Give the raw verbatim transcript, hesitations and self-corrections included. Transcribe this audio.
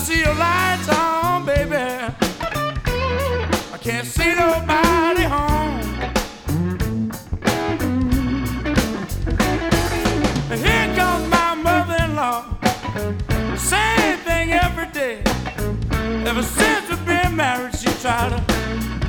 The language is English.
see your lights on, baby. I can't see nobody home. Here comes my mother-in-law, same thing every day. Ever since we've been married, she tried to